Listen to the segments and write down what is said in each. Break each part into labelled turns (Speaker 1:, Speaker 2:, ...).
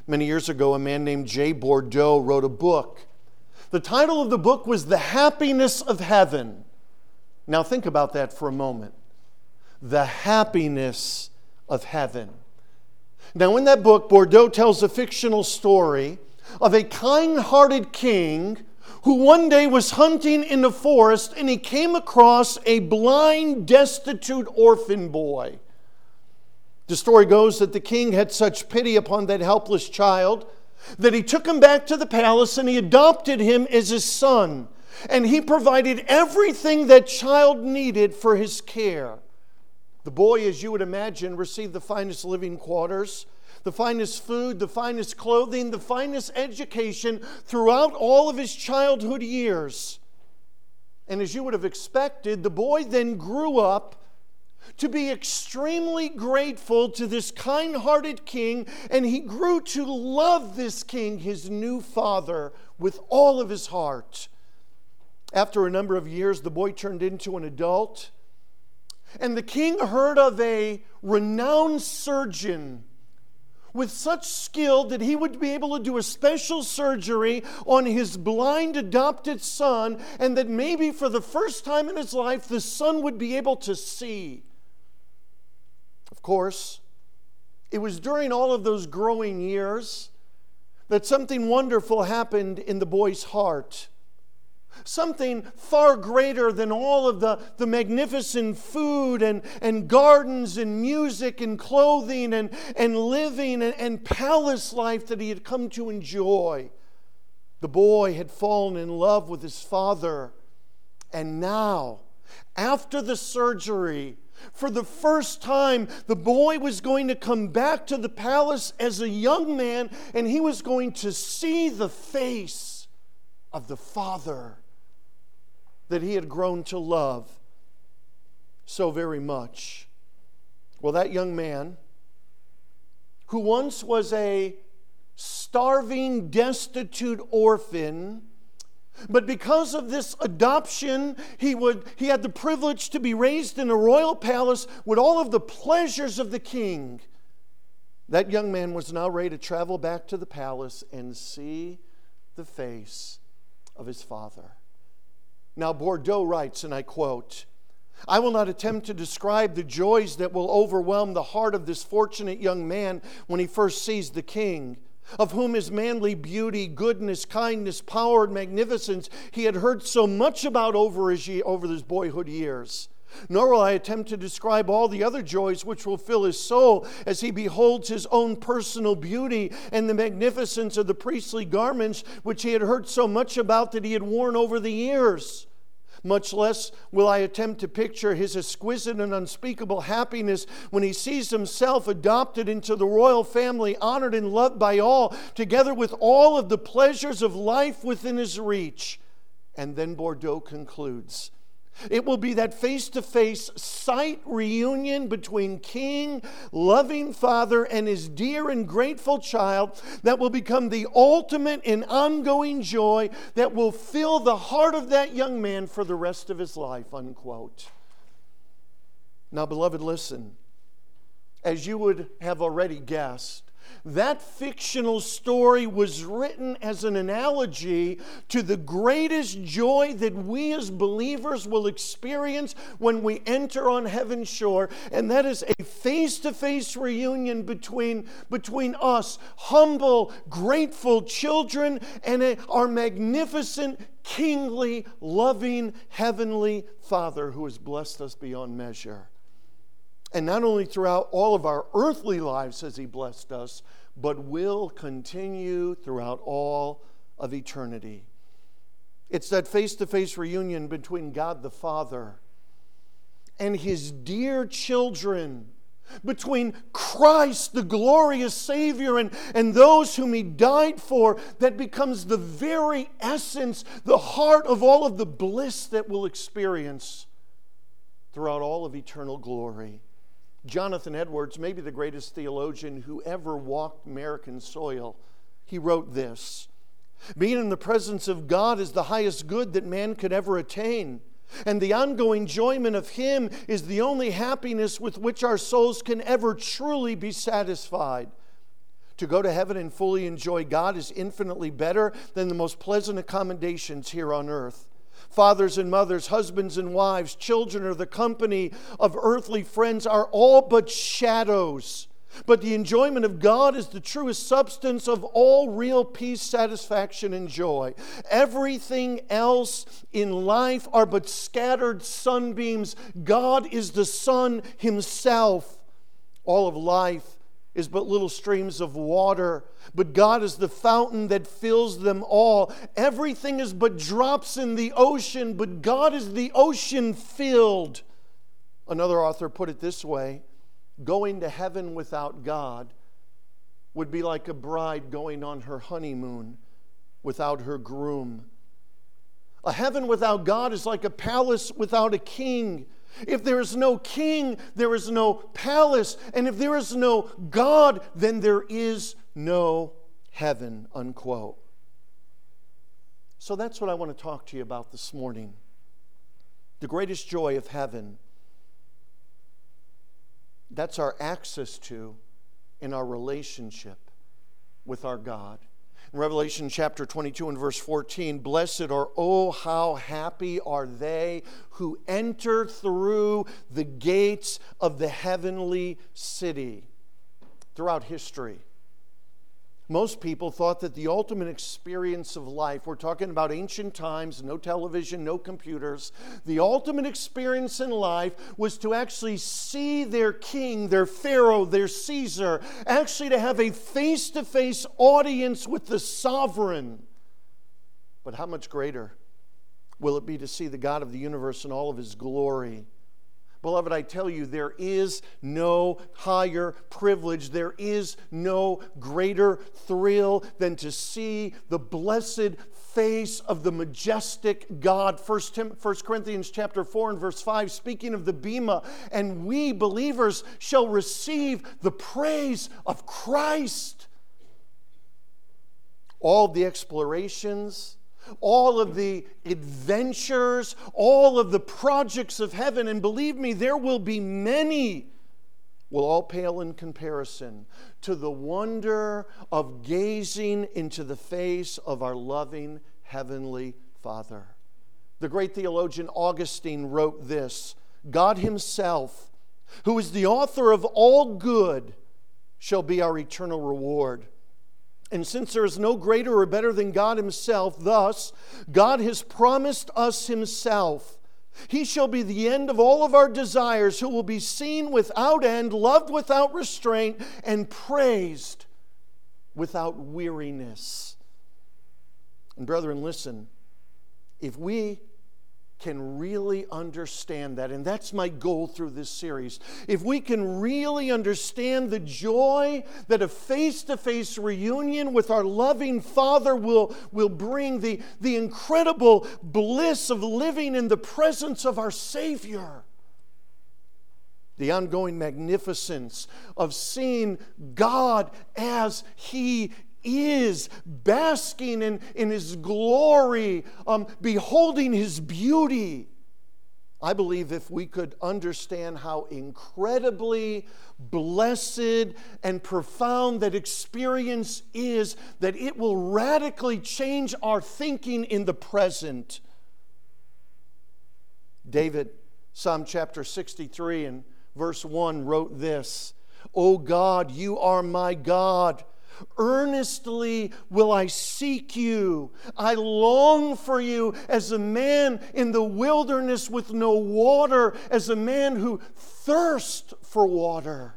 Speaker 1: Many years ago, a man named Jay Bordeaux wrote a book. The title of the book was The Happiness of Heaven. Now think about that for a moment. The happiness of heaven. Now in that book, Bordeaux tells a fictional story of a kind-hearted king who one day was hunting in the forest and he came across a blind, destitute orphan boy. The story goes that the king had such pity upon that helpless child that he took him back to the palace and he adopted him as his son. And he provided everything that child needed for his care. The boy, as you would imagine, received the finest living quarters, the finest food, the finest clothing, the finest education throughout all of his childhood years. And as you would have expected, the boy then grew up to be extremely grateful to this kind-hearted king, and he grew to love this king, his new father, with all of his heart. After a number of years, the boy turned into an adult, and the king heard of a renowned surgeon with such skill that he would be able to do a special surgery on his blind adopted son, and that maybe for the first time in his life, the son would be able to see. Of course, it was during all of those growing years that something wonderful happened in the boy's heart. Something far greater than all of the magnificent food and gardens and music and clothing and living and palace life that he had come to enjoy. The boy had fallen in love with his father. And now, after the surgery, for the first time, the boy was going to come back to the palace as a young man, and he was going to see the face of the father that he had grown to love so very much. Well, that young man, who once was a starving, destitute orphan, but because of this adoption, he had the privilege to be raised in a royal palace with all of the pleasures of the king. That young man was now ready to travel back to the palace and see the face of his father. Now Bordeaux writes, and I quote, "I will not attempt to describe the joys that will overwhelm the heart of this fortunate young man when he first sees the king, of whom his manly beauty, goodness, kindness, power, and magnificence he had heard so much about over his boyhood years. Nor will I attempt to describe all the other joys which will fill his soul as he beholds his own personal beauty and the magnificence of the priestly garments which he had heard so much about that he had worn over the years. Much less will I attempt to picture his exquisite and unspeakable happiness when he sees himself adopted into the royal family, honored and loved by all, together with all of the pleasures of life within his reach." And then Bordeaux concludes, "It will be that face-to-face sight reunion between king, loving father, and his dear and grateful child that will become the ultimate and ongoing joy that will fill the heart of that young man for the rest of his life," unquote. Now, beloved, listen. As you would have already guessed, that fictional story was written as an analogy to the greatest joy that we as believers will experience when we enter on heaven's shore, and that is a face-to-face reunion between us, humble, grateful children, and our magnificent, kingly, loving, heavenly Father who has blessed us beyond measure. And not only throughout all of our earthly lives has He blessed us, but will continue throughout all of eternity. It's that face-to-face reunion between God the Father and His dear children, between Christ, the glorious Savior, and those whom He died for, that becomes the very essence, the heart of all of the bliss that we'll experience throughout all of eternal glory. Jonathan Edwards, maybe the greatest theologian who ever walked American soil, he wrote this: "Being in the presence of God is the highest good that man could ever attain, and the ongoing enjoyment of Him is the only happiness with which our souls can ever truly be satisfied. To go to heaven and fully enjoy God is infinitely better than the most pleasant accommodations here on earth. Fathers and mothers, husbands and wives, children, or the company of earthly friends are all but shadows. But the enjoyment of God is the truest substance of all real peace, satisfaction, and joy. Everything else in life are but scattered sunbeams. God is the sun Himself. All of life is but little streams of water, but God is the fountain that fills them all. Everything is but drops in the ocean, but God is the ocean filled. Another author put it this way: going to heaven without God would be like a bride going on her honeymoon without her groom. A heaven without God is like a palace without a king. If there is no king, there is no palace. And if there is no God, then there is no heaven, unquote. So that's what I want to talk to you about this morning. The greatest joy of heaven. That's our access to in our relationship with our God. In Revelation chapter 22 and verse 14, blessed are, oh, how happy are they who enter through the gates of the heavenly city. Throughout history, most people thought that the ultimate experience of life, we're talking about ancient times, no television, no computers, the ultimate experience in life was to actually see their king, their Pharaoh, their Caesar, actually to have a face-to-face audience with the sovereign. But how much greater will it be to see the God of the universe in all of His glory? Beloved, I tell you, there is no higher privilege, there is no greater thrill than to see the blessed face of the majestic God. 1 Corinthians chapter 4 and verse 5, speaking of the Bema, and we believers shall receive the praise of Christ. All the explorations, all of the adventures, all of the projects of heaven, and believe me, there will be many, will all pale in comparison to the wonder of gazing into the face of our loving Heavenly Father. The great theologian Augustine wrote this: God Himself, who is the author of all good, shall be our eternal reward. And since there is no greater or better than God Himself, thus God has promised us Himself. He shall be the end of all of our desires, who will be seen without end, loved without restraint, and praised without weariness. And brethren, listen, if we can really understand that, and that's my goal through this series, if we can really understand the joy that a face-to-face reunion with our loving Father will bring, the incredible bliss of living in the presence of our Savior, the ongoing magnificence of seeing God as He is, basking in His glory, beholding His beauty. I believe if we could understand how incredibly blessed and profound that experience is, that it will radically change our thinking in the present. David, Psalm chapter 63 and verse 1 wrote this: O God, You are my God. Earnestly will I seek You. I long for You as a man in the wilderness with no water, as a man who thirsts for water.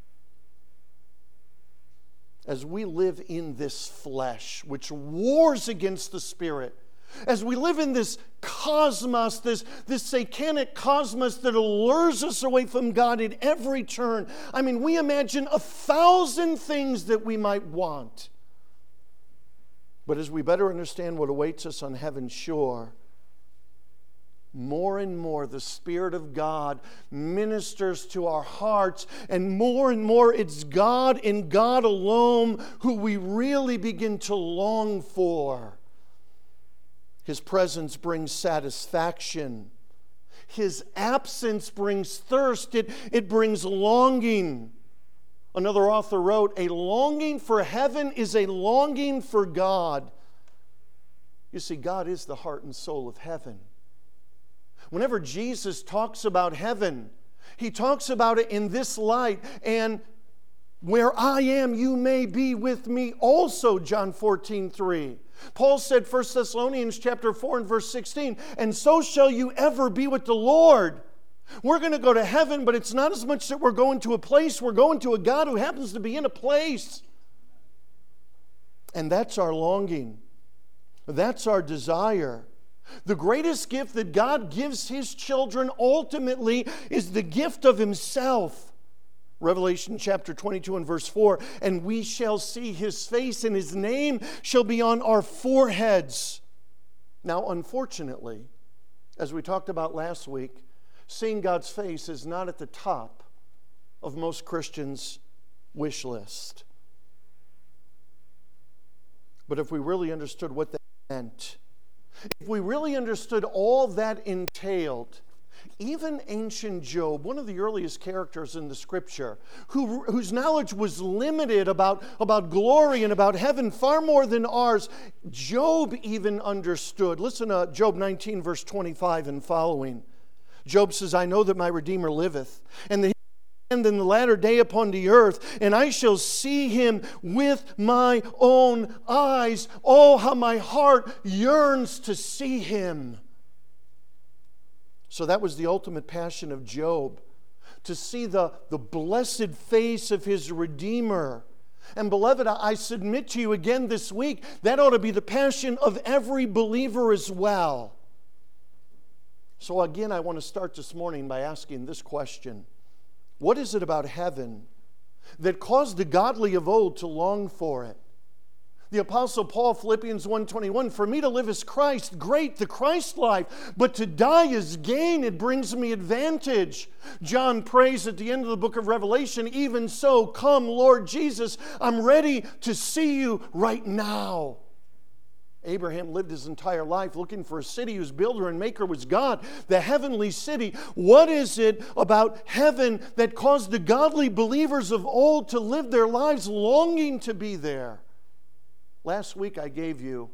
Speaker 1: As we live in this flesh, which wars against the Spirit, as we live in this cosmos, this satanic cosmos that allures us away from God at every turn. I mean, we imagine 1,000 things that we might want. But as we better understand what awaits us on heaven's shore, more and more the Spirit of God ministers to our hearts, and more it's God and God alone who we really begin to long for. His presence brings satisfaction. His absence brings thirst. It brings longing. Another author wrote, a longing for heaven is a longing for God. You see, God is the heart and soul of heaven. Whenever Jesus talks about heaven, He talks about it in this light. And where I am, you may be with me also, John 14:3. Paul said, 1 Thessalonians chapter 4 and verse 16, and so shall you ever be with the Lord. We're going to go to heaven, but it's not as much that we're going to a place. We're going to a God who happens to be in a place. And that's our longing. That's our desire. The greatest gift that God gives His children ultimately is the gift of Himself. Revelation chapter 22 and verse 4, and we shall see His face, and His name shall be on our foreheads. Now, unfortunately, as we talked about last week, seeing God's face is not at the top of most Christians' wish list. But if we really understood what that meant, if we really understood all that entailed, even ancient Job, one of the earliest characters in the Scripture, whose knowledge was limited about glory and about heaven far more than ours, Job even understood. Listen to Job 19, verse 25 and following. Job says, I know that my Redeemer liveth, and that He will stand in the latter day upon the earth, and I shall see Him with my own eyes. Oh, how my heart yearns to see Him. So that was the ultimate passion of Job, to see the blessed face of his Redeemer. And beloved, I submit to you again this week, that ought to be the passion of every believer as well. So again, I want to start this morning by asking this question. What is it about heaven that caused the godly of old to long for it? The Apostle Paul, Philippians 1:21, for me to live is Christ, great, the Christ life, but to die is gain, it brings me advantage. John prays at the end of the book of Revelation, even so, come Lord Jesus, I'm ready to see you right now. Abraham lived his entire life looking for a city whose builder and maker was God, the heavenly city. What is it about heaven that caused the godly believers of old to live their lives longing to be there? Last week I gave you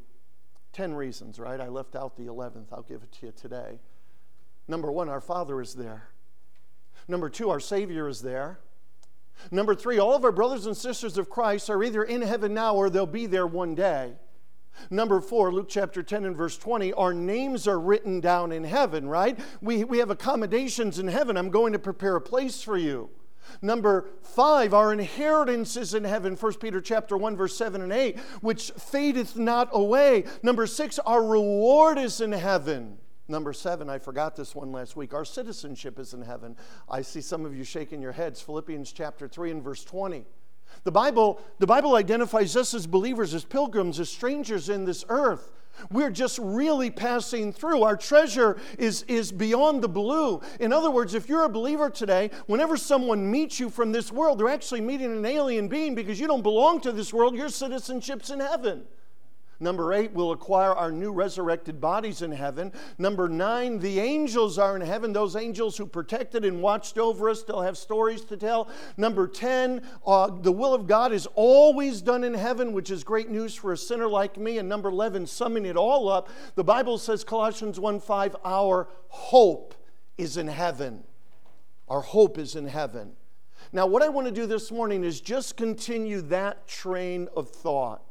Speaker 1: 10 reasons, right? I left out the 11th. I'll give it to you today. Number 1, our Father is there. Number 2, our Savior is there. Number 3, all of our brothers and sisters of Christ are either in heaven now or they'll be there one day. Number 4, Luke chapter 10 and verse 20, our names are written down in heaven, right? We have accommodations in heaven. I'm going to prepare a place for you. Number 5, our inheritance is in heaven, 1 Peter chapter 1, verse 7 and 8, which fadeth not away. Number 6, our reward is in heaven. Number 7, I forgot this one last week, our citizenship is in heaven. I see some of you shaking your heads, Philippians chapter 3 and verse 20. The Bible identifies us as believers, as pilgrims, as strangers in this earth. We're just really passing through. Our treasure is beyond the blue. In other words, if you're a believer today, whenever someone meets you from this world, they're actually meeting an alien being because you don't belong to this world. Your citizenship's in heaven. Number 8, we'll acquire our new resurrected bodies in heaven. Number 9, the angels are in heaven. Those angels who protected and watched over us, they'll have stories to tell. Number 10, the will of God is always done in heaven, which is great news for a sinner like me. And number 11, summing it all up, the Bible says, Colossians 1:5, our hope is in heaven. Our hope is in heaven. Now, what I want to do this morning is just continue that train of thought.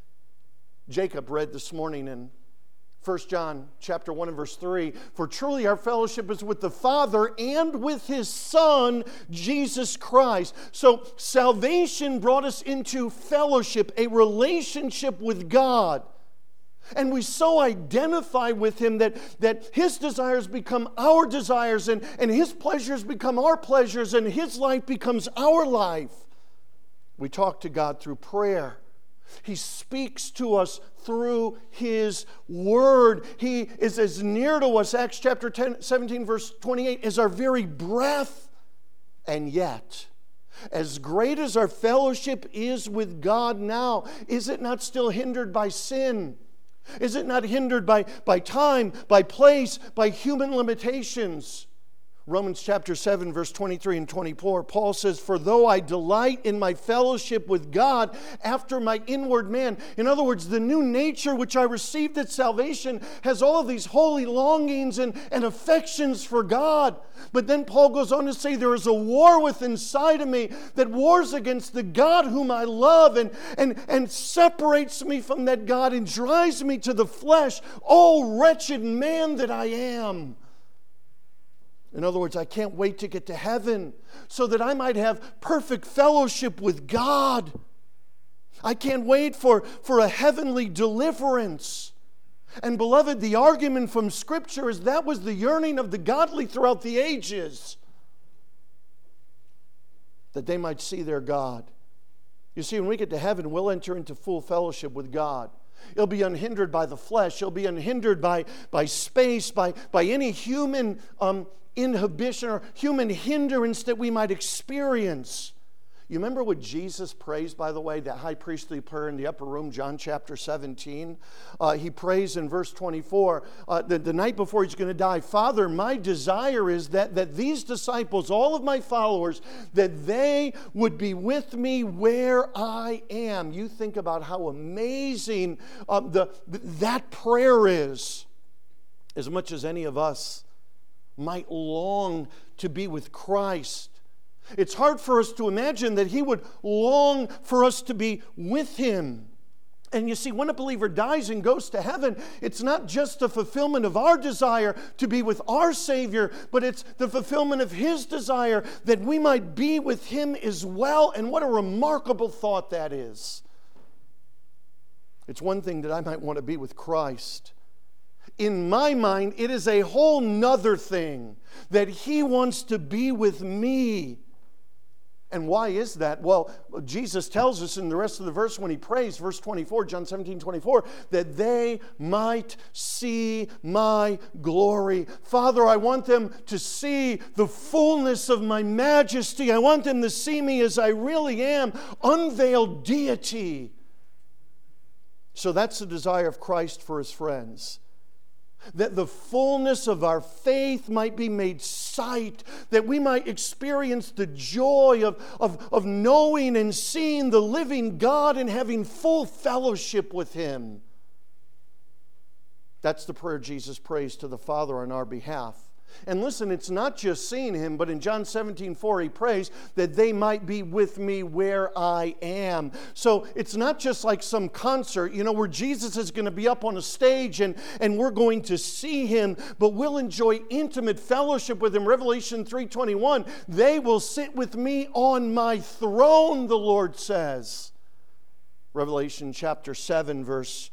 Speaker 1: Jacob read this morning in 1 John chapter 1 and verse 3, for truly our fellowship is with the Father and with His Son, Jesus Christ. So salvation brought us into fellowship, a relationship with God. And we so identify with Him that His desires become our desires, and His pleasures become our pleasures, and His life becomes our life. We talk to God through prayer. He speaks to us through His Word. He is as near to us, Acts chapter 17, verse 28, as our very breath. And yet, as great as our fellowship is with God now, is it not still hindered by sin? Is it not hindered by time, by place, by human limitations? Romans chapter 7, verse 23 and 24, Paul says, "For though I delight in my fellowship with God after my inward man," in other words, the new nature which I received at salvation has all of these holy longings and affections for God. But then Paul goes on to say, "There is a war within inside of me that wars against the God whom I love and separates me from that God and drives me to the flesh. Oh, wretched man that I am." In other words, I can't wait to get to heaven so that I might have perfect fellowship with God. I can't wait for a heavenly deliverance. And beloved, the argument from Scripture is that was the yearning of the godly throughout the ages, that they might see their God. You see, when we get to heaven, we'll enter into full fellowship with God. It'll be unhindered by the flesh. It'll be unhindered by space, by any human inhibition or human hindrance that we might experience. You remember what Jesus prays, by the way, that high priestly prayer in the upper room, John chapter 17? He prays in verse 24, the night before he's going to die, "Father, my desire is that these disciples, all of my followers, that they would be with me where I am." You think about how amazing that prayer is. As much as any of us might long to be with Christ, it's hard for us to imagine that He would long for us to be with Him. And you see, when a believer dies and goes to heaven, it's not just the fulfillment of our desire to be with our Savior, but it's the fulfillment of His desire that we might be with Him as well. And what a remarkable thought that is. It's one thing that I might want to be with Christ. In my mind, it is a whole nother thing that He wants to be with me. And why is that? Well, Jesus tells us in the rest of the verse when He prays, verse 24, John 17:24, that they might see my glory. Father, I want them to see the fullness of my majesty. I want them to see me as I really am, unveiled deity. So that's the desire of Christ for His friends. That the fullness of our faith might be made sight, that we might experience the joy of knowing and seeing the living God and having full fellowship with Him. That's the prayer Jesus prays to the Father on our behalf. And listen, it's not just seeing Him, but in John 17:4 He prays that they might be with me where I am. So it's not just like some concert, where Jesus is going to be up on a stage and we're going to see Him, but we'll enjoy intimate fellowship with Him. Revelation 3:21, they will sit with me on my throne, the Lord says. Revelation chapter 7, verse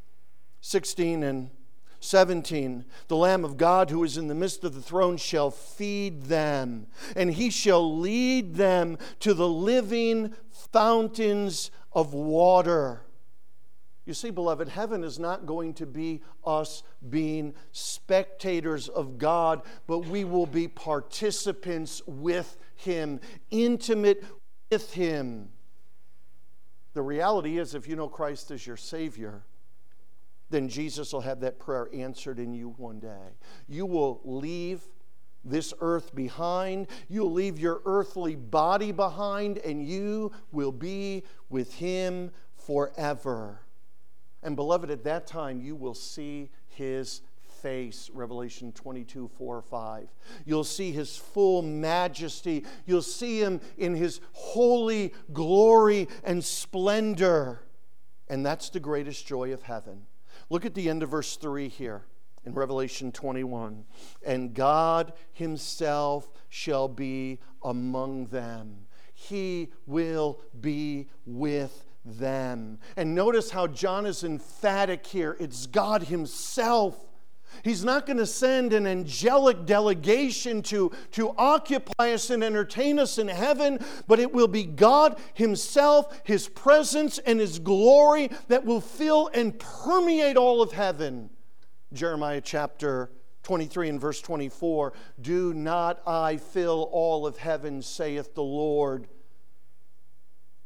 Speaker 1: 16 and 17, the Lamb of God who is in the midst of the throne shall feed them, and He shall lead them to the living fountains of water. You see, beloved, heaven is not going to be us being spectators of God, but we will be participants with Him, intimate with Him. The reality is, if you know Christ as your Savior, then Jesus will have that prayer answered in you one day. You will leave this earth behind. You'll leave your earthly body behind, and you will be with Him forever. And beloved, at that time, you will see His face, Revelation 22:4-5. You'll see His full majesty. You'll see Him in His holy glory and splendor. And that's the greatest joy of heaven. Look at the end of verse 3 here in Revelation 21. And God Himself shall be among them. He will be with them. And notice how John is emphatic here. It's God Himself. He's not going to send an angelic delegation to occupy us and entertain us in heaven, but it will be God Himself, His presence, and His glory that will fill and permeate all of heaven. Jeremiah chapter 23 and verse 24, do not I fill all of heaven, saith the Lord.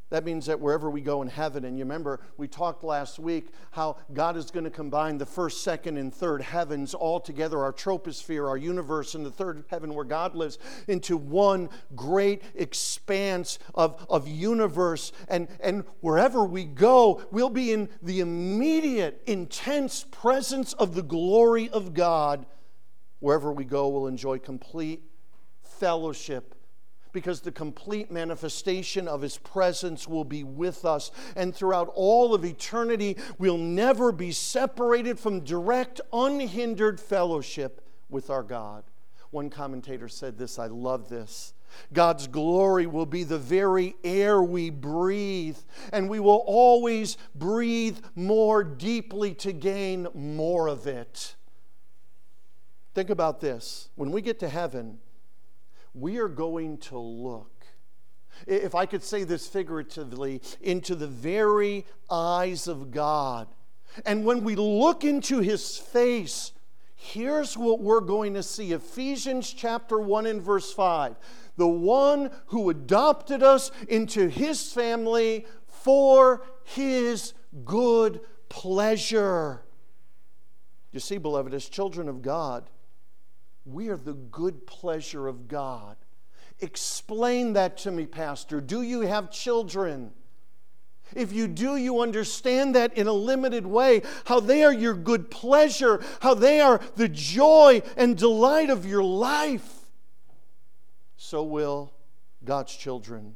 Speaker 1: That means that wherever we go in heaven, and you remember we talked last week how God is going to combine the first, second, and third heavens all together, our troposphere, our universe, and the third heaven where God lives, into one great expanse of universe. And wherever we go, we'll be in the immediate, intense presence of the glory of God. Wherever we go, we'll enjoy complete fellowship, because the complete manifestation of His presence will be with us. And throughout all of eternity, we'll never be separated from direct, unhindered fellowship with our God. One commentator said this, I love this. God's glory will be the very air we breathe, and we will always breathe more deeply to gain more of it. Think about this. When we get to heaven, we are going to look, if I could say this figuratively, into the very eyes of God. And when we look into His face, here's what we're going to see. Ephesians chapter 1 and verse 5. The one who adopted us into His family for His good pleasure. You see, beloved, as children of God, we are the good pleasure of God. Explain that to me, Pastor. Do you have children? If you do, you understand that in a limited way, how they are your good pleasure, how they are the joy and delight of your life. So will God's children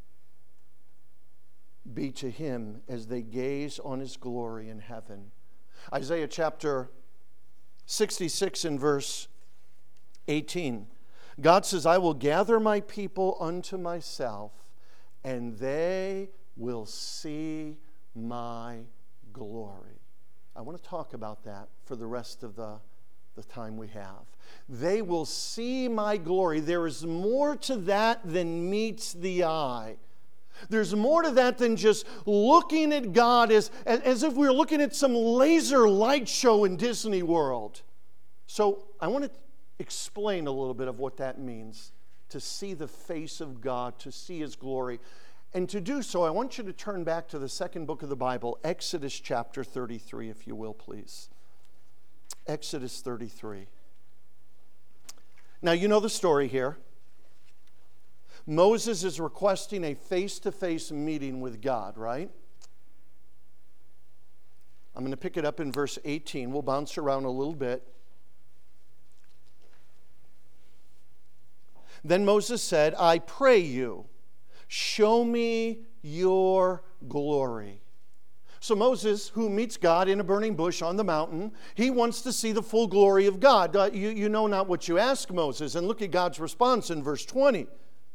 Speaker 1: be to Him as they gaze on His glory in heaven. Isaiah chapter 66 and verse 18. God says, I will gather my people unto myself, and they will see my glory. I want to talk about that for the rest of the time we have. They will see my glory. There is more to that than meets the eye. There's more to that than just looking at God as if we were looking at some laser light show in Disney World. So I want to explain a little bit of what that means, to see the face of God, to see His glory. And to do so, I want you to turn back to the second book of the Bible, Exodus chapter 33, if you will, please. Exodus 33. Now, you know the story here. Moses is requesting a face-to-face meeting with God, right? I'm going to pick it up in verse 18. We'll bounce around a little bit. Then Moses said, I pray you, show me your glory. So Moses, who meets God in a burning bush on the mountain, he wants to see the full glory of God. You know not what you ask, Moses. And look at God's response in verse 20.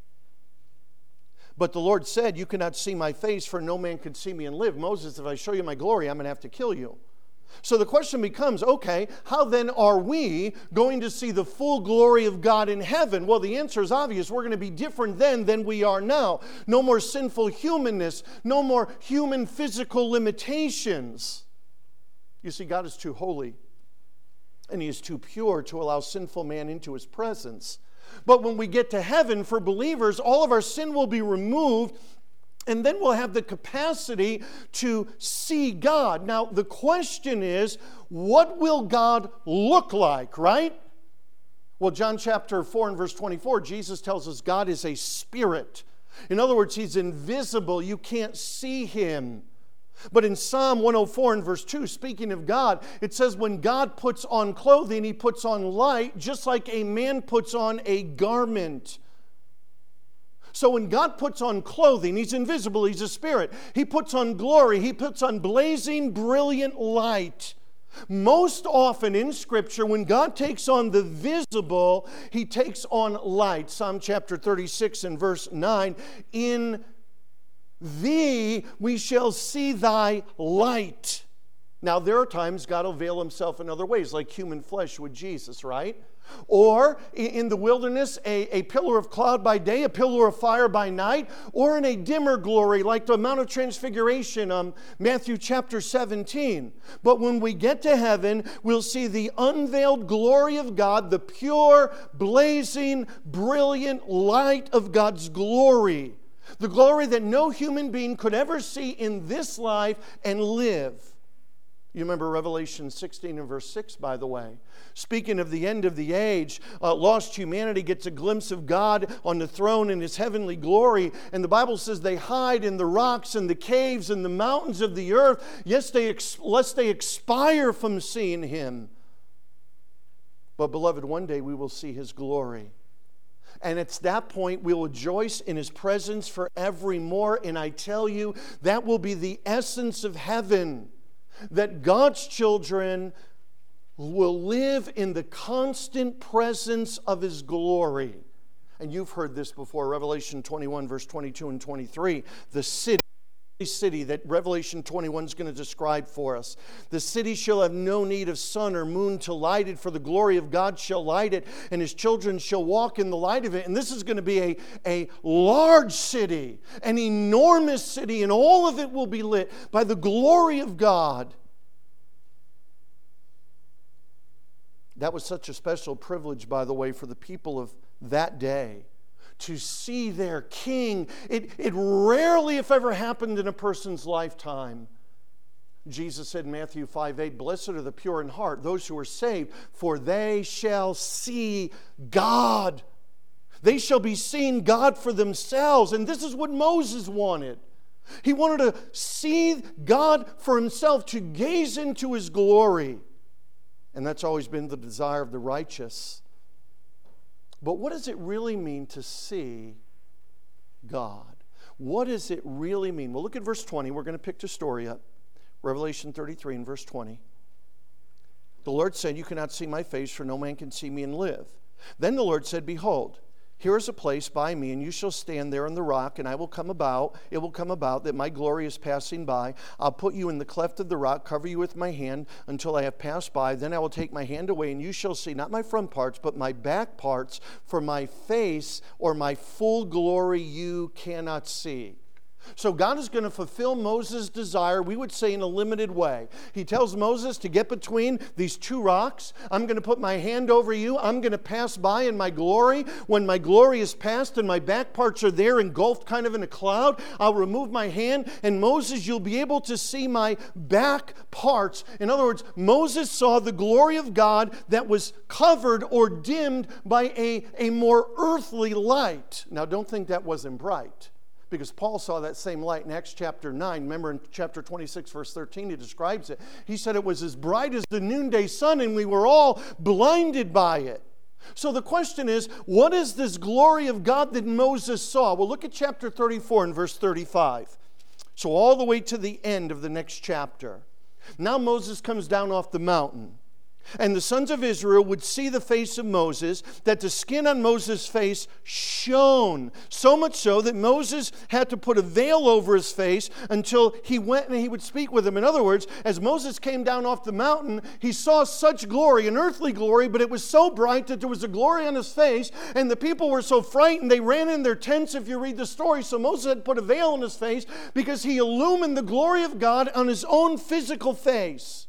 Speaker 1: But the Lord said, you cannot see my face, for no man can see me and live. Moses, if I show you my glory, I'm going to have to kill you. So the question becomes, okay, how then are we going to see the full glory of God in heaven? Well, the answer is obvious. We're going to be different then than we are now. No more sinful humanness. No more human physical limitations. You see, God is too holy, and He is too pure to allow sinful man into His presence. But when we get to heaven, for believers, all of our sin will be removed, and then we'll have the capacity to see God. Now, the question is, what will God look like, right? Well, John chapter 4 and verse 24, Jesus tells us God is a spirit. In other words, He's invisible. You can't see Him. But in Psalm 104 and verse 2, speaking of God, it says when God puts on clothing, He puts on light, just like a man puts on a garment. So when God puts on clothing, He's invisible, He's a spirit. He puts on glory, He puts on blazing, brilliant light. Most often in Scripture, when God takes on the visible, He takes on light. Psalm chapter 36 and verse 9, in Thee we shall see Thy light. Now there are times God will veil Himself in other ways, like human flesh with Jesus, right? Or in the wilderness, a pillar of cloud by day, a pillar of fire by night, or in a dimmer glory like the Mount of Transfiguration, Matthew chapter 17. But when we get to heaven, we'll see the unveiled glory of God, the pure, blazing, brilliant light of God's glory. The glory that no human being could ever see in this life and live. You remember Revelation 16 and verse 6, by the way. Speaking of the end of the age, lost humanity gets a glimpse of God on the throne in His heavenly glory. And the Bible says they hide in the rocks and the caves and the mountains of the earth, yes, lest they expire from seeing Him. But beloved, one day we will see His glory. And at that point, we'll rejoice in His presence forevermore. And I tell you, that will be the essence of heaven. That God's children will live in the constant presence of His glory. And you've heard this before, Revelation 21, verse 22 and 23. The city that Revelation 21 is going to describe for us. The city shall have no need of sun or moon to light it, for the glory of God shall light it, and His children shall walk in the light of it. And this is going to be a large city, an enormous city, and all of it will be lit by the glory of God. That was such a special privilege, by the way, for the people of that day, to see their king. It rarely, if ever, happened in a person's lifetime. Jesus said in Matthew 5:8, "Blessed are the pure in heart, those who are saved, for they shall see God." They shall be seeing God for themselves. And this is what Moses wanted. He wanted to see God for himself, to gaze into His glory. And that's always been the desire of the righteous. But what does it really mean to see God? What does it really mean? Well, look at verse 20. We're going to pick the story up. Revelation 33 and verse 20. The Lord said, "You cannot see my face, for no man can see me and live." Then the Lord said, "Behold, here is a place by me, and you shall stand there on the rock, and it will come about that my glory is passing by. I'll put you in the cleft of the rock, cover you with my hand until I have passed by. Then I will take my hand away, and you shall see not my front parts, but my back parts, for my face or my full glory you cannot see." So God is going to fulfill Moses' desire, we would say in a limited way. He tells Moses to get between these two rocks. I'm going to put my hand over you. I'm going to pass by in my glory. When my glory is past and my back parts are there engulfed kind of in a cloud, I'll remove my hand, and Moses, you'll be able to see my back parts. In other words, Moses saw the glory of God that was covered or dimmed by a more earthly light. Now, don't think that wasn't bright, because Paul saw that same light in Acts chapter 9. Remember in chapter 26, verse 13, he describes it. He said it was as bright as the noonday sun, and we were all blinded by it. So the question is, what is this glory of God that Moses saw? Well, look at chapter 34 and verse 35. So all the way to the end of the next chapter. Now Moses comes down off the mountain. And the sons of Israel would see the face of Moses, that the skin on Moses' face shone. So much so that Moses had to put a veil over his face until he went and he would speak with him. In other words, as Moses came down off the mountain, he saw such glory, an earthly glory, but it was so bright that there was a glory on his face, and the people were so frightened they ran in their tents, if you read the story. So Moses had put a veil on his face because he illumined the glory of God on his own physical face.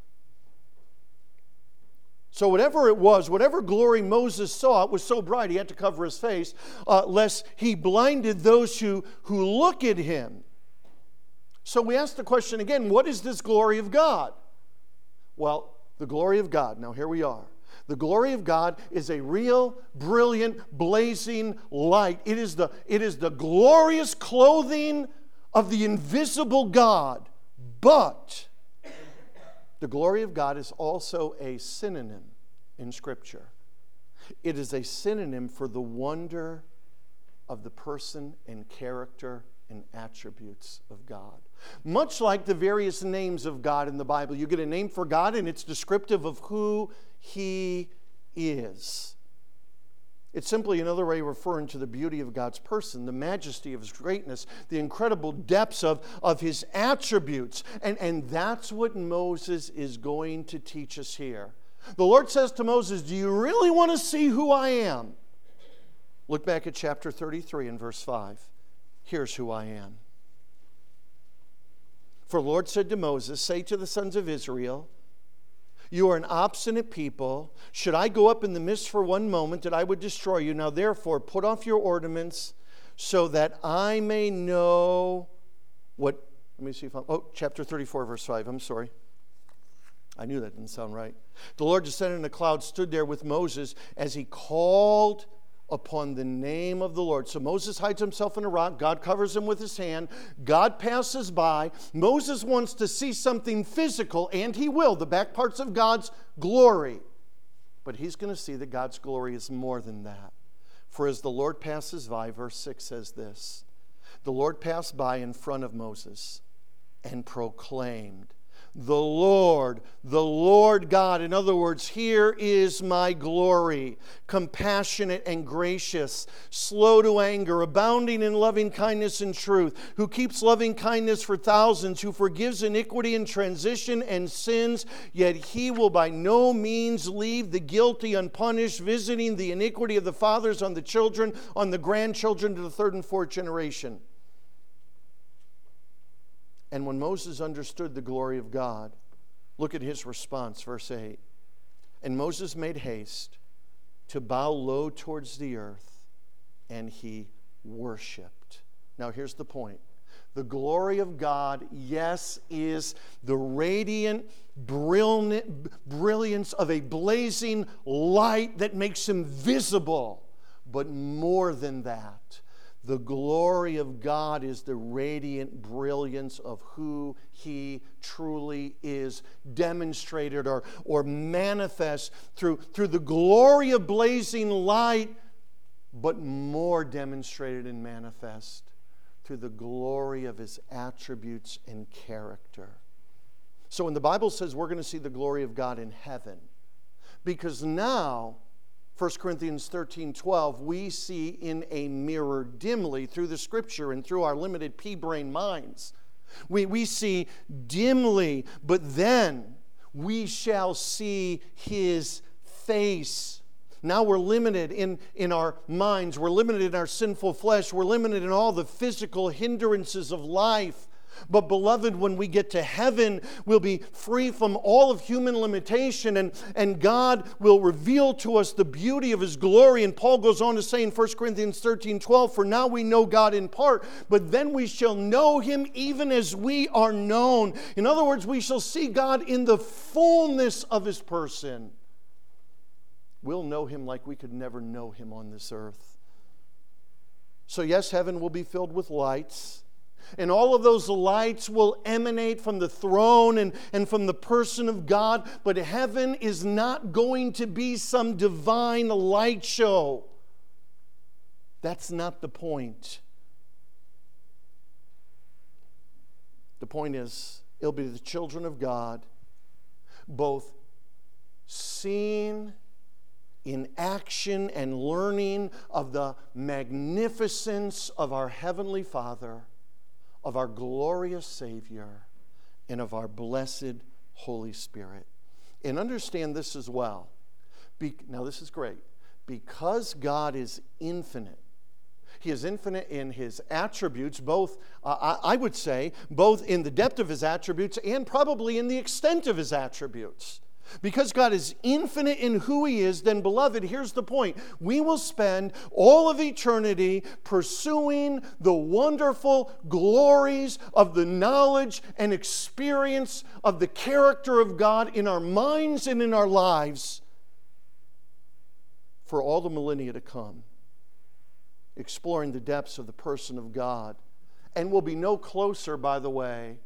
Speaker 1: So whatever it was, whatever glory Moses saw, it was so bright he had to cover his face, lest he blinded those who look at him. So we ask the question again, what is this glory of God? Well, the glory of God, now here we are. The glory of God is a real, brilliant, blazing light. It is the glorious clothing of the invisible God. But the glory of God is also a synonym in Scripture. It is a synonym for the wonder of the person and character and attributes of God. Much like the various names of God in the Bible. You get a name for God and it's descriptive of who He is. It's simply another way of referring to the beauty of God's person, the majesty of His greatness, the incredible depths of His attributes. And that's what Moses is going to teach us here. The Lord says to Moses, do you really want to see who I am? Look back at chapter 33 and verse 5. Here's who I am. For the Lord said to Moses, say to the sons of Israel, you are an obstinate people. Should I go up in the midst for one moment that I would destroy you? Now therefore put off your ornaments, so that I may know what, let me see if chapter 34, verse 5, I'm sorry. I knew that didn't sound right. The Lord descended in a cloud, stood there with Moses as he called upon the name of the Lord. So Moses hides himself in a rock. God covers him with his hand. God passes by. Moses wants to see something physical, and he will, the back parts of God's glory. But he's going to see that God's glory is more than that. For as the Lord passes by, verse 6 says this, the Lord passed by in front of Moses and proclaimed, the Lord God. In other words, here is my glory, compassionate and gracious, slow to anger, abounding in loving kindness and truth, who keeps loving kindness for thousands, who forgives iniquity and transition and sins, yet he will by no means leave the guilty unpunished, visiting the iniquity of the fathers on the children, on the grandchildren to the third and fourth generation. And when Moses understood the glory of God, look at his response, verse 8. And Moses made haste to bow low towards the earth, and he worshiped. Now here's the point. The glory of God, yes, is the radiant brilliance of a blazing light that makes him visible. But more than that, the glory of God is the radiant brilliance of who he truly is, demonstrated or manifest through the glory of blazing light, but more demonstrated and manifest through the glory of his attributes and character. So when the Bible says we're going to see the glory of God in heaven, because now 1 Corinthians 13:12, we see in a mirror dimly through the Scripture and through our limited pea-brain minds. We see dimly, but then we shall see his face. Now we're limited in our minds. We're limited in our sinful flesh. We're limited in all the physical hindrances of life. But beloved, when we get to heaven, we'll be free from all of human limitation, and God will reveal to us the beauty of his glory. And Paul goes on to say in 1 Corinthians 13:12, for now we know God in part, but then we shall know him even as we are known. In other words, we shall see God in the fullness of his person. We'll know him like we could never know him on this earth. So yes, heaven will be filled with lights. And all of those lights will emanate from the throne and from the person of God. But heaven is not going to be some divine light show. That's not the point. The point is, it'll be the children of God, both seen in action and learning of the magnificence of our Heavenly Father, of our glorious Savior, and of our blessed Holy Spirit. And understand this as well. Now this is great. Because God is infinite, he is infinite in his attributes, both, I would say, both in the depth of his attributes and probably in the extent of his attributes. Because God is infinite in who he is, then, beloved, here's the point. We will spend all of eternity pursuing the wonderful glories of the knowledge and experience of the character of God in our minds and in our lives for all the millennia to come, exploring the depths of the person of God. And we'll be no closer, by the way,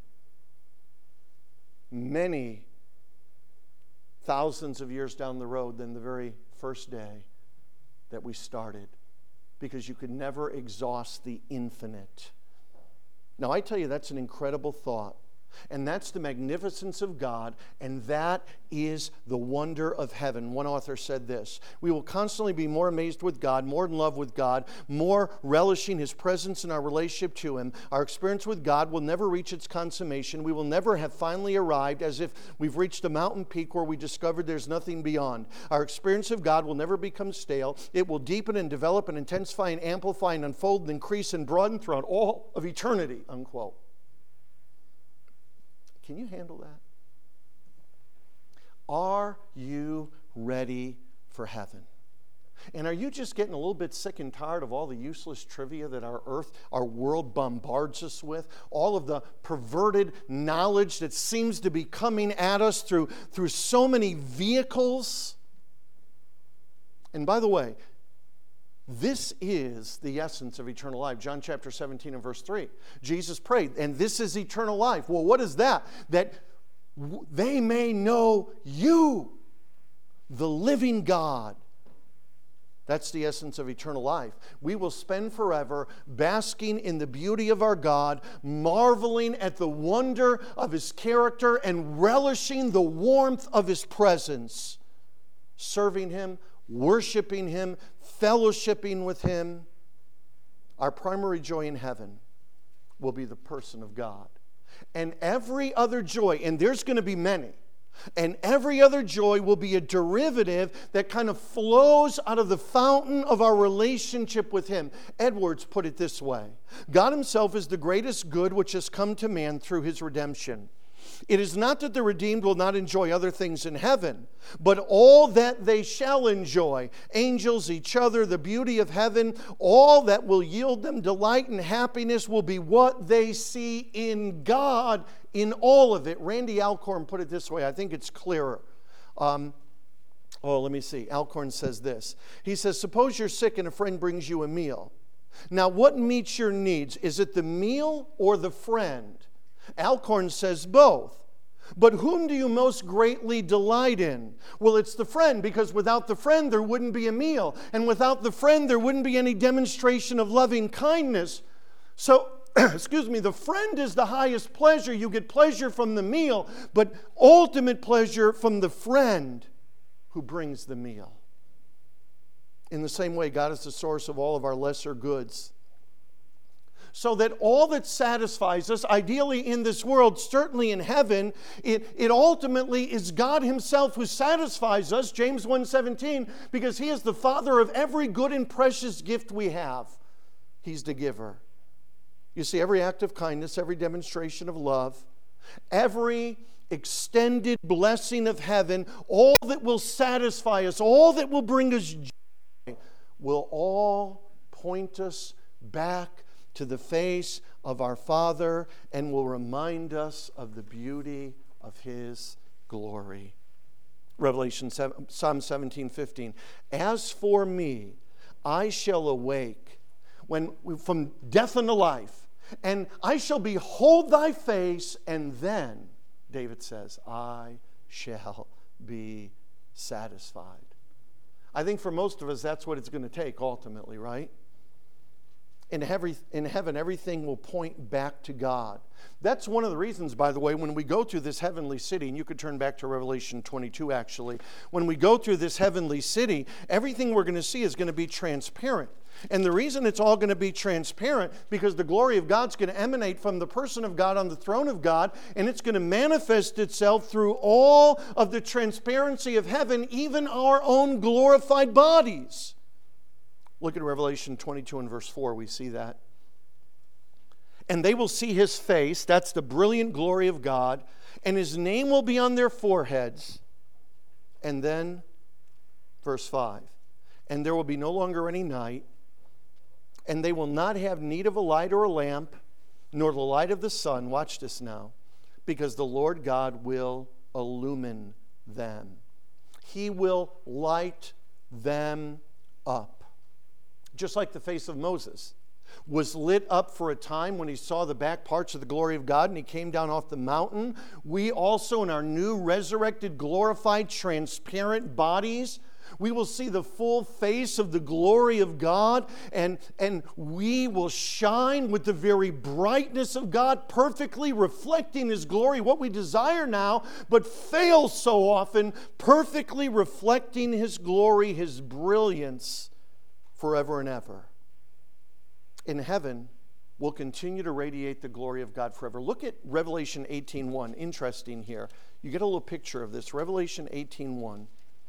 Speaker 1: many thousands of years down the road than the very first day that we started, because you could never exhaust the infinite. Now I tell you, that's an incredible thought. And that's the magnificence of God, and that is the wonder of heaven. One author said this: we will constantly be more amazed with God, more in love with God, more relishing his presence in our relationship to him. Our experience with God will never reach its consummation. We will never have finally arrived, as if we've reached a mountain peak where we discovered there's nothing beyond. Our experience of God will never become stale. It will deepen and develop and intensify and amplify and unfold and increase and broaden throughout all of eternity, unquote. Can you handle that? Are you ready for heaven? And are you just getting a little bit sick and tired of all the useless trivia that our world bombards us with? All of the perverted knowledge that seems to be coming at us through so many vehicles? And by the way, this is the essence of eternal life. John chapter 17 and verse 3. Jesus prayed, and this is eternal life. Well, what is that? That they may know you, the living God. That's the essence of eternal life. We will spend forever basking in the beauty of our God, marveling at the wonder of His character, and relishing the warmth of His presence, serving Him, worshiping Him, fellowshipping with Him. Our primary joy in heaven will be the person of God. And every other joy, and there's going to be many, and every other joy will be a derivative that kind of flows out of the fountain of our relationship with Him. Edwards put it this way: God Himself is the greatest good which has come to man through His redemption. It is not that the redeemed will not enjoy other things in heaven, but all that they shall enjoy, angels, each other, the beauty of heaven, all that will yield them delight and happiness will be what they see in God in all of it. Randy Alcorn put it this way. I think it's clearer. Let me see. Alcorn says this. He says, suppose you're sick and a friend brings you a meal. Now, what meets your needs? Is it the meal or the friend? Alcorn says both. But whom do you most greatly delight in? Well, it's the friend, because without the friend there wouldn't be a meal. And without the friend there wouldn't be any demonstration of loving kindness. So, the friend is the highest pleasure. You get pleasure from the meal, but ultimate pleasure from the friend who brings the meal. In the same way, God is the source of all of our lesser goods. So that all that satisfies us, ideally in this world, certainly in heaven, it ultimately is God Himself who satisfies us, James 1:17, because He is the Father of every good and precious gift we have. He's the giver. You see, every act of kindness, every demonstration of love, every extended blessing of heaven, all that will satisfy us, all that will bring us joy, will all point us back to the face of our Father and will remind us of the beauty of His glory. Psalm 17:15. As for me, I shall awake from death unto life, and I shall behold thy face, and then, David says, I shall be satisfied. I think for most of us that's what it's going to take ultimately, right? In heaven, everything will point back to God. That's one of the reasons, by the way, when we go through this heavenly city, and you could turn back to Revelation 22 actually, when we go through this heavenly city, everything we're going to see is going to be transparent. And the reason it's all going to be transparent, because the glory of God's going to emanate from the person of God on the throne of God, and it's going to manifest itself through all of the transparency of heaven, even our own glorified bodies. Look at Revelation 22 and verse 4, we see that. And they will see His face, that's the brilliant glory of God, and His name will be on their foreheads. And then, verse 5, and there will be no longer any night, and they will not have need of a light or a lamp, nor the light of the sun. Watch this now, because the Lord God will illumine them. He will light them up. Just like the face of Moses was lit up for a time when he saw the back parts of the glory of God and he came down off the mountain, we also in our new resurrected, glorified, transparent bodies, we will see the full face of the glory of God, and we will shine with the very brightness of God, perfectly reflecting His glory, what we desire now, but fail so often, perfectly reflecting His glory, His brilliance, forever and ever. In heaven, we'll continue to radiate the glory of God forever. Look at Revelation 18:1. Interesting here. You get a little picture of this. Revelation 18:1.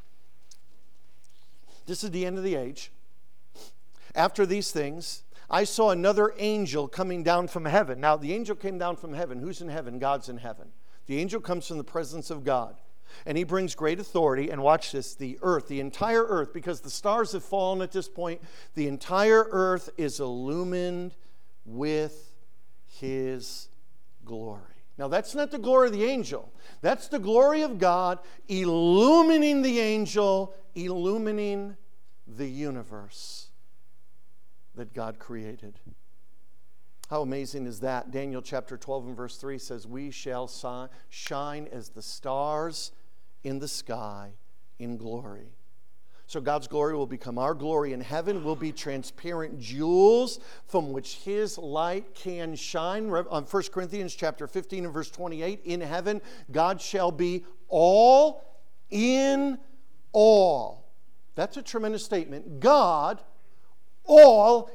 Speaker 1: This is the end of the age. After these things, I saw another angel coming down from heaven. Now, the angel came down from heaven. Who's in heaven? God's in heaven. The angel comes from the presence of God. And he brings great authority. And watch this, the earth, the entire earth, because the stars have fallen at this point, the entire earth is illumined with his glory. Now, that's not the glory of the angel. That's the glory of God illumining the angel, illumining the universe that God created. How amazing is that? Daniel chapter 12 and verse 3 says, "We shall shine as the stars in the sky in glory." So God's glory will become our glory in heaven. We'll be transparent jewels from which his light can shine. On 1 Corinthians chapter 15 and verse 28, in heaven, God shall be all in all. That's a tremendous statement. God, all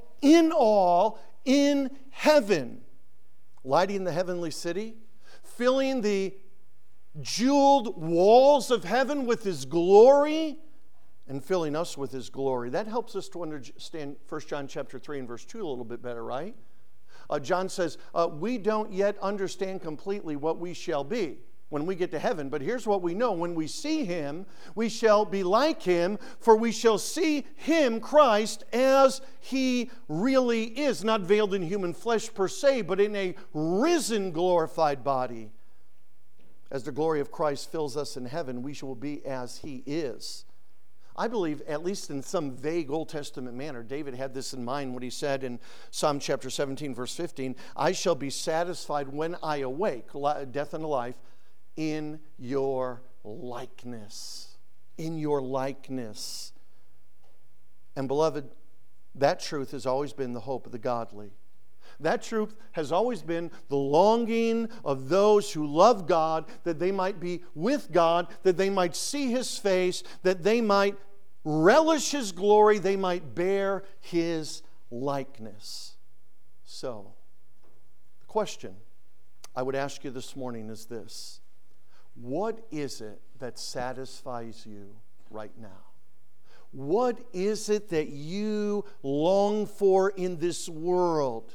Speaker 1: in heaven, lighting the heavenly city, filling the jeweled walls of heaven with his glory, and filling us with his glory. That helps us to understand 1 John chapter 3 and verse 2 a little bit better, right? John says, we don't yet understand completely what we shall be when we get to heaven, but here's what we know. When we see him, we shall be like him, for we shall see him, Christ, as he really is, not veiled in human flesh per se, but in a risen, glorified body. As the glory of Christ fills us in heaven, we shall be as he is. I believe, at least in some vague Old Testament manner, David had this in mind when he said in Psalm chapter 17, verse 15, "I shall be satisfied when I awake, death and life, in your likeness." In your likeness. And beloved, that truth has always been the hope of the godly. That truth has always been the longing of those who love God, that they might be with God, that they might see his face, that they might relish his glory, they might bear his likeness. So, the question I would ask you this morning is this: what is it that satisfies you right now? What is it that you long for in this world?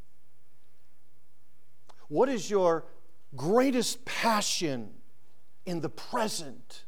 Speaker 1: What is your greatest passion in the present?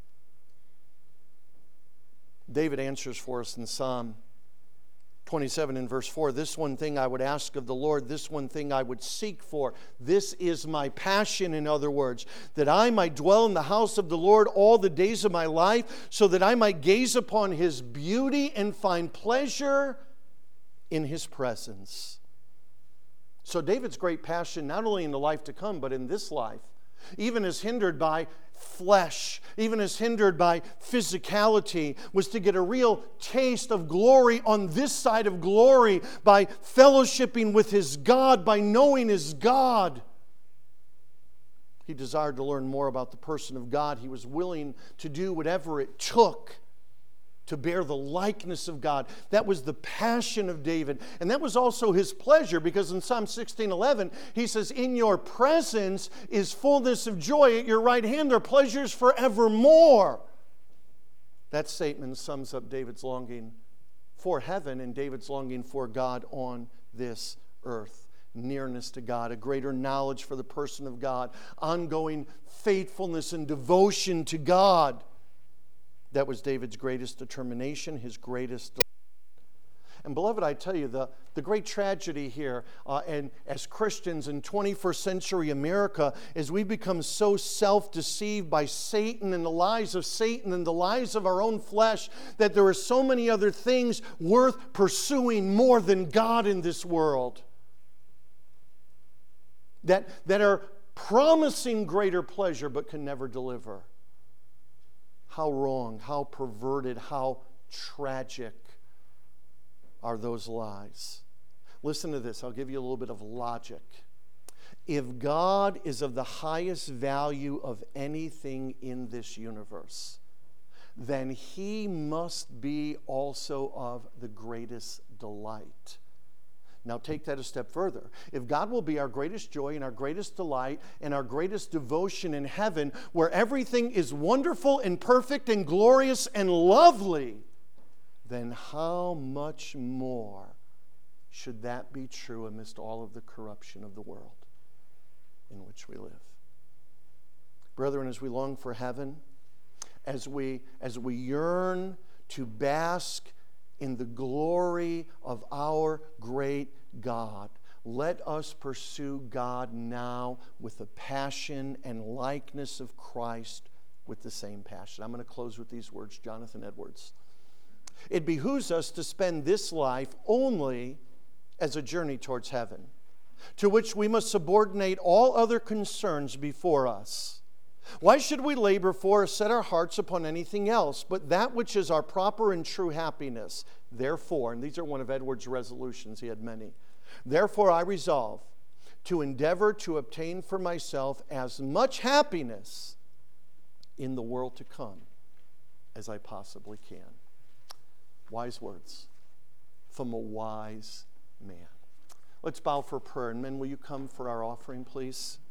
Speaker 1: David answers for us in Psalm 27 and verse 4, "This one thing I would ask of the Lord, this one thing I would seek for. This is my passion," in other words, "that I might dwell in the house of the Lord all the days of my life, so that I might gaze upon his beauty and find pleasure in his presence." So David's great passion, not only in the life to come, but in this life, even as hindered by flesh, even as hindered by physicality, was to get a real taste of glory on this side of glory by fellowshipping with his God, by knowing his God. He desired to learn more about the person of God. He was willing to do whatever it took to bear the likeness of God. That was the passion of David. And that was also his pleasure, because in Psalm 16:11, he says, "In your presence is fullness of joy. At your right hand are pleasures forevermore." That statement sums up David's longing for heaven and David's longing for God on this earth. Nearness to God, a greater knowledge for the person of God, ongoing faithfulness and devotion to God. That was David's greatest determination, his greatest delight. And beloved, I tell you, the great tragedy here, and as Christians in 21st century America, is we become so self-deceived by Satan and the lies of Satan and the lies of our own flesh, that there are so many other things worth pursuing more than God in this world, that are promising greater pleasure but can never deliver. How wrong, how perverted, how tragic are those lies. Listen to this. I'll give you a little bit of logic. If God is of the highest value of anything in this universe, then he must be also of the greatest delight. Now take that a step further. If God will be our greatest joy and our greatest delight and our greatest devotion in heaven, where everything is wonderful and perfect and glorious and lovely, then how much more should that be true amidst all of the corruption of the world in which we live? Brethren, as we long for heaven, as we yearn to bask in the glory of our great God, let us pursue God now with the passion and likeness of Christ with the same passion. I'm going to close with these words, Jonathan Edwards. It behooves us to spend this life only as a journey towards heaven, to which we must subordinate all other concerns before us. Why should we labor for or set our hearts upon anything else but that which is our proper and true happiness? Therefore, and these are one of Edwards' resolutions, he had many. Therefore, I resolve to endeavor to obtain for myself as much happiness in the world to come as I possibly can. Wise words from a wise man. Let's bow for prayer. And men, will you come for our offering, please?